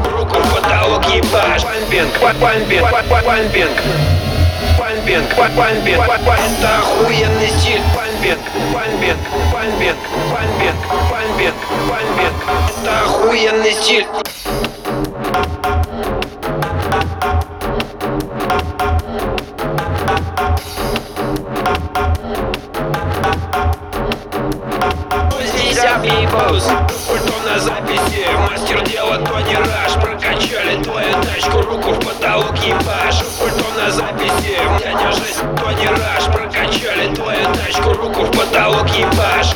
руку в потолок ебашь. Пампинг, пампинг, пампинг. Пампинг, пампинг, это охуенный стиль. Пампинг, пампинг, пампинг, пампинг, пампинг, пампинг. Это охуенный стиль. Ульту на записи, мастер дела Тони Раш. Прокачали твою тачку, руку в потолок ебашь. Ульту на записи, дядя жесть Тони Раш. Прокачали твою тачку, руку в потолок ебашь.